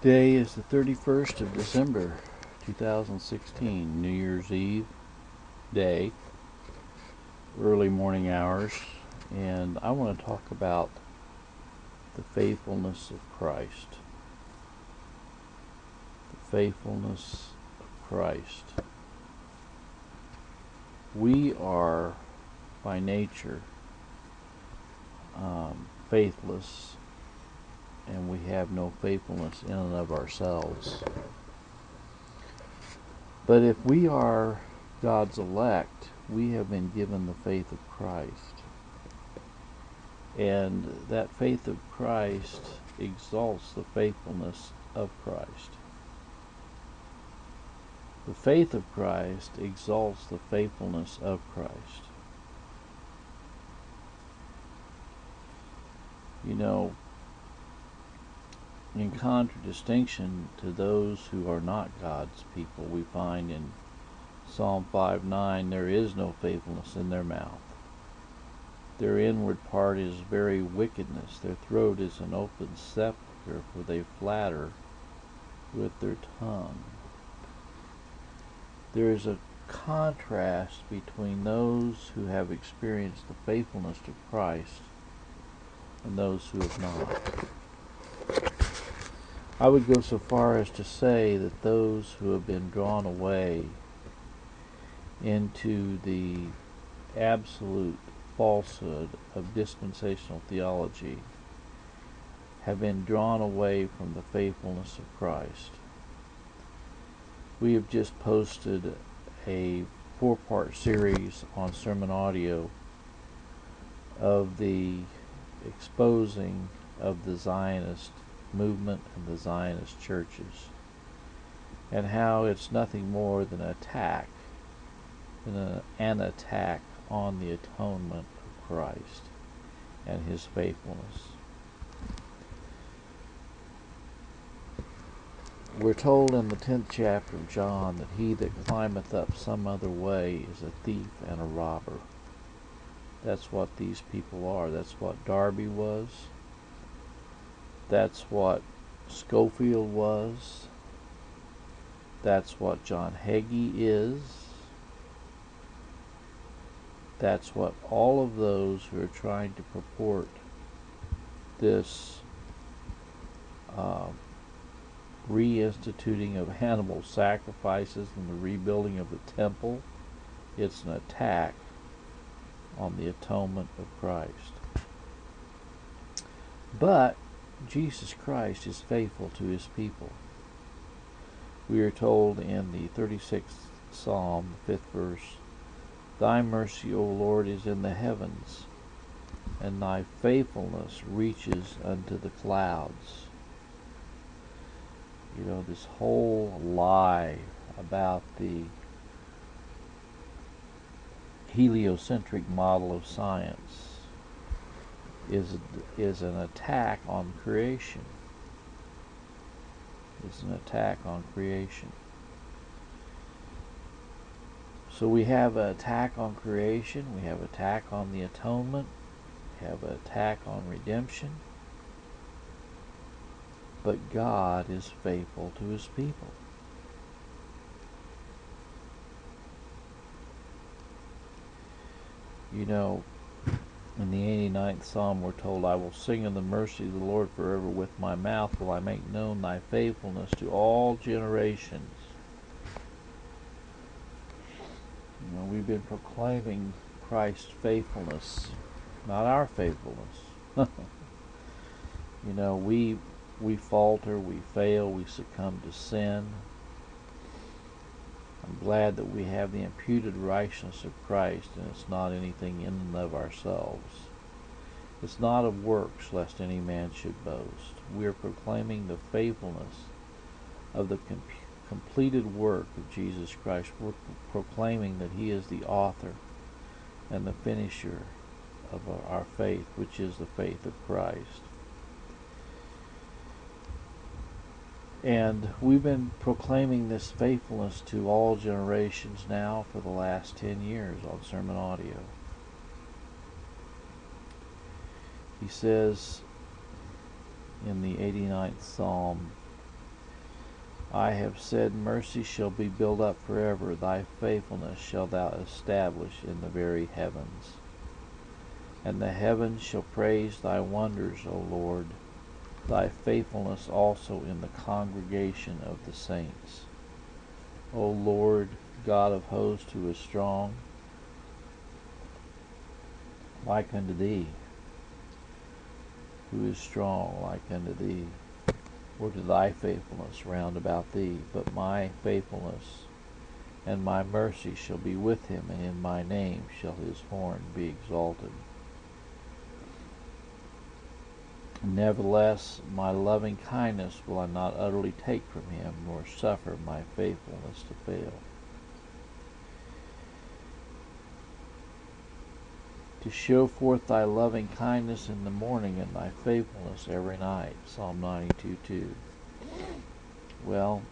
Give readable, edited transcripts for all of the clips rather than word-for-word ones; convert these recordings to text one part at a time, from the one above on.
Today is the 31st of December, 2016, New Year's Eve day, early morning hours, and I want to talk about the faithfulness of Christ. The faithfulness of Christ. We are, by nature, faithless, and we have no faithfulness in and of ourselves. But if we are God's elect, we have been given the faith of Christ. And that faith of Christ exalts the faithfulness of Christ. The faith of Christ exalts the faithfulness of Christ. You know, in contradistinction to those who are not God's people, we find in Psalm 5:9, there is no faithfulness in their mouth. Their inward part is very wickedness. Their throat is an open sepulchre, for they flatter with their tongue. There is a contrast between those who have experienced the faithfulness of Christ and those who have not. I would go so far as to say that those who have been drawn away into the absolute falsehood of dispensational theology have been drawn away from the faithfulness of Christ. We have just posted a 4-part series on sermon audio of the exposing of the Zionist movement and the Zionist churches, and how it's nothing more than an attack on the atonement of Christ and his faithfulness. We're told in the 10th chapter of John that he that climbeth up some other way is a thief and a robber. That's what these people are. That's what Darby was. That's what Scofield was. That's what John Hagee is. That's what all of those who are trying to purport this reinstituting of animal sacrifices and the rebuilding of the temple. It's an attack on the atonement of Christ. But Jesus Christ is faithful to his people. We are told in the 36th Psalm, 5th verse, Thy mercy, O Lord, is in the heavens, and thy faithfulness reaches unto the clouds. You know, this whole lie about the heliocentric model of science is an attack on creation. It's an attack on creation. So we have an attack on creation, we have an attack on the atonement, we have an attack on redemption. But God is faithful to his people. You know, in the 89th Psalm we're told, I will sing of the mercy of the Lord forever. With my mouth will I make known thy faithfulness to all generations. You know, we've been proclaiming Christ's faithfulness, not our faithfulness. You know, we falter, we fail, we succumb to sin. I'm glad that we have the imputed righteousness of Christ, and it's not anything in and of ourselves. It's not of works, lest any man should boast. We are proclaiming the faithfulness of the completed work of Jesus Christ. We're proclaiming that he is the author and the finisher of our faith, which is the faith of Christ. And we've been proclaiming this faithfulness to all generations now for the last 10 years on sermon audio. He says in the 89th Psalm, I have said, mercy shall be built up forever. Thy faithfulness shalt thou establish in the very heavens. And the heavens shall praise thy wonders, O Lord, thy faithfulness also in the congregation of the saints. O Lord, God of hosts, who is strong, like unto thee, who is strong like unto thee, or to thy faithfulness round about thee. But my faithfulness and my mercy shall be with him, and in my name shall his horn be exalted. Nevertheless, my loving kindness will I not utterly take from him, nor suffer my faithfulness to fail. To show forth thy loving kindness in the morning and thy faithfulness every night. Psalm 92:2. Well,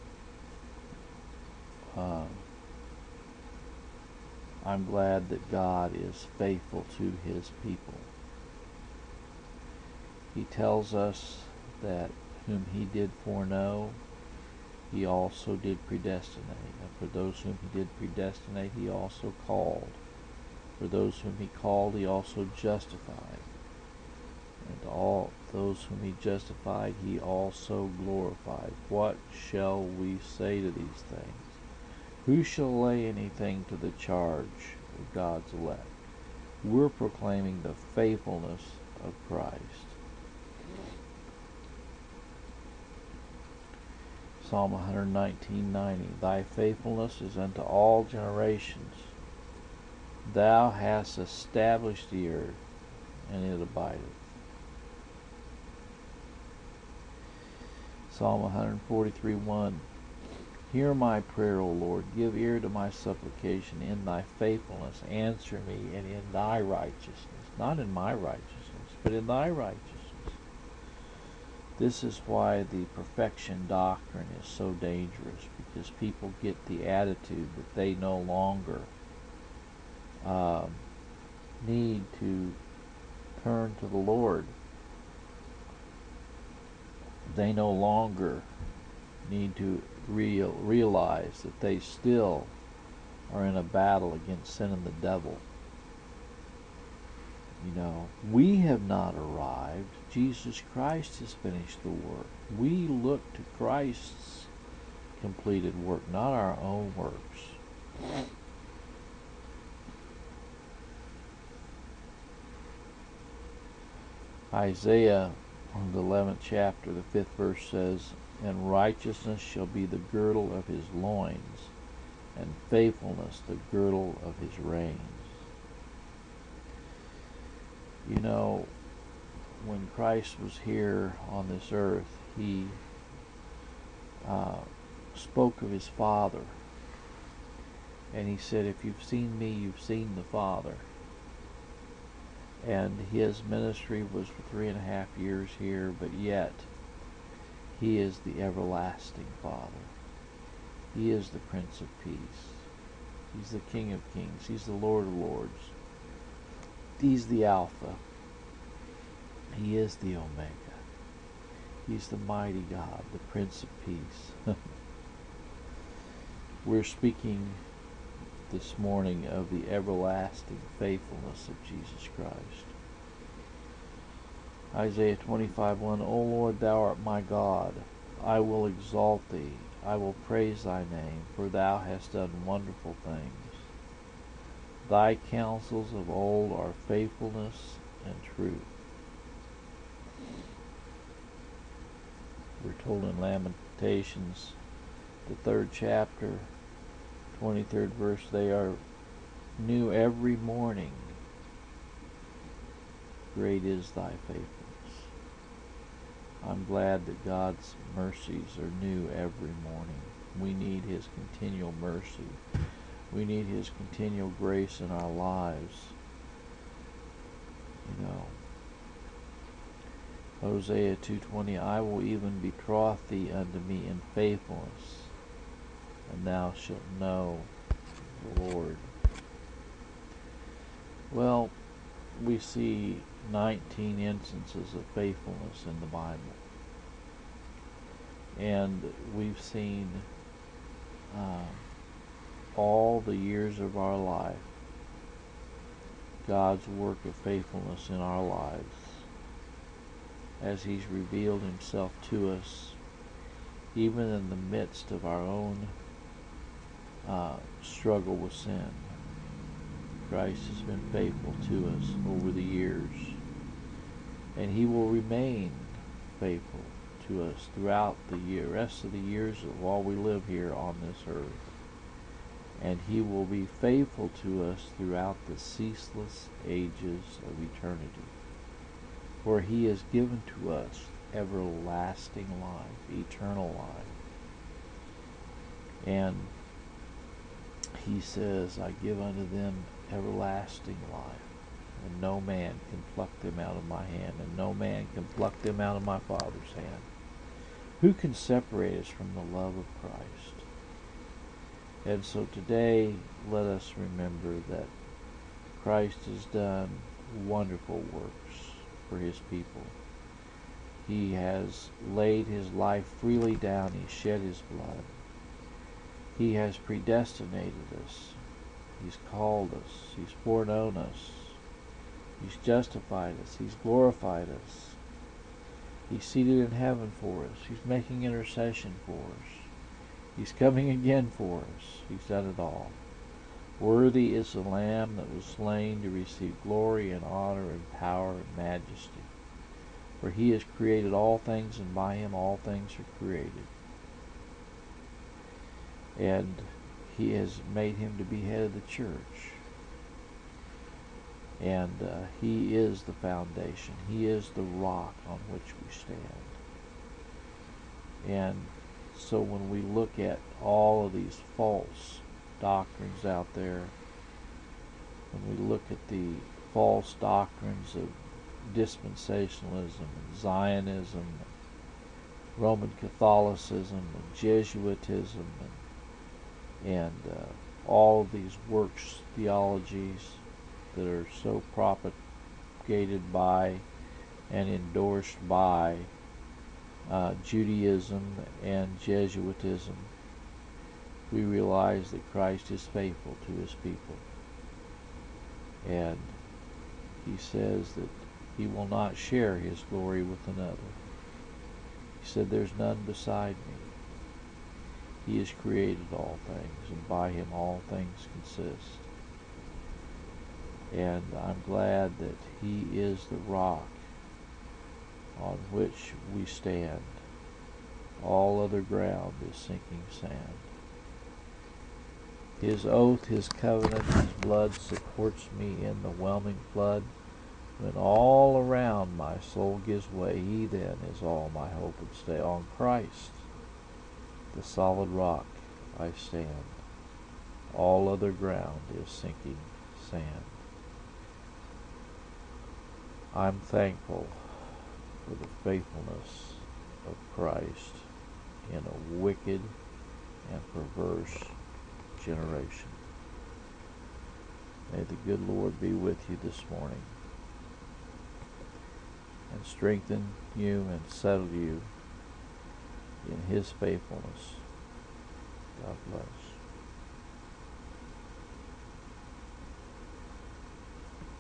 I'm glad that God is faithful to his people. He tells us that whom he did foreknow, he also did predestinate. And for those whom he did predestinate, he also called. For those whom he called, he also justified. And all those whom he justified, he also glorified. What shall we say to these things? Who shall lay anything to the charge of God's elect? We're proclaiming the faithfulness of Christ. Psalm 119:90. Thy faithfulness is unto all generations. Thou hast established the earth, and it abideth. Psalm 143:1. Hear my prayer, O Lord. Give ear to my supplication. In thy faithfulness answer me, and in thy righteousness. Not in my righteousness, but in thy righteousness. This is why the perfection doctrine is so dangerous, because people get the attitude that they no longer need to turn to the Lord. They no longer need to realize that they still are in a battle against sin and the devil. You know, we have not arrived. Jesus Christ has finished the work. We look to Christ's completed work, not our own works. Isaiah, the 11th chapter, the 5th verse says, and righteousness shall be the girdle of his loins, and faithfulness the girdle of his reins. You know, when Christ was here on this earth, he spoke of his Father. And he said, if you've seen me, you've seen the Father. And his ministry was for 3.5 years here, but yet he is the everlasting Father. He is the Prince of Peace. He's the King of Kings. He's the Lord of Lords. He's the Alpha. He is the Omega. He's the mighty God, the Prince of Peace. We're speaking this morning of the everlasting faithfulness of Jesus Christ. Isaiah 25:1. O Lord, thou art my God. I will exalt thee. I will praise thy name, for thou hast done wonderful things. Thy counsels of old are faithfulness and truth. We're told in Lamentations, the 3rd chapter, 23rd verse, they are new every morning. Great is thy faithfulness. I'm glad that God's mercies are new every morning. We need his continual mercy. We need his continual grace in our lives. You know, Hosea 2:20, I will even betroth thee unto me in faithfulness, and thou shalt know the Lord. Well, we see 19 instances of faithfulness in the Bible. And we've seen all the years of our life God's work of faithfulness in our lives as He's revealed Himself to us, even in the midst of our own struggle with sin. Christ has been faithful to us over the years, and He will remain faithful to us throughout the rest of the years of while we live here on this earth. And He will be faithful to us throughout the ceaseless ages of eternity. For He has given to us everlasting life, eternal life. And He says, I give unto them everlasting life, and no man can pluck them out of my hand, and no man can pluck them out of my Father's hand. Who can separate us from the love of Christ? And so today, let us remember that Christ has done wonderful works for His people. He has laid His life freely down. He shed His blood. He has predestinated us. He's called us. He's foreknown us. He's justified us. He's glorified us. He's seated in heaven for us. He's making intercession for us. He's coming again for us. He's done it all. Worthy is the Lamb that was slain to receive glory and honor and power and majesty. For He has created all things, and by Him all things are created. And He has made Him to be head of the church. And He is the foundation. He is the rock on which we stand. And so when we look at all of these false doctrines out there, when we look at the false doctrines of dispensationalism and Zionism, and Roman Catholicism and Jesuitism, and all of these works theologies that are so propagated by and endorsed by Judaism and Jesuitism, we realize that Christ is faithful to His people. And He says that He will not share His glory with another. He said, there's none beside me. He has created all things, and by Him all things consist. And I'm glad that He is the rock on which we stand. All other ground is sinking sand. His oath, His covenant, His blood supports me in the whelming flood. When all around my soul gives way, He then is all my hope and stay. On Christ, the solid rock, I stand. All other ground is sinking sand. I'm thankful for the faithfulness of Christ in a wicked and perverse generation. May the good Lord be with you this morning and strengthen you and settle you in His faithfulness. God bless.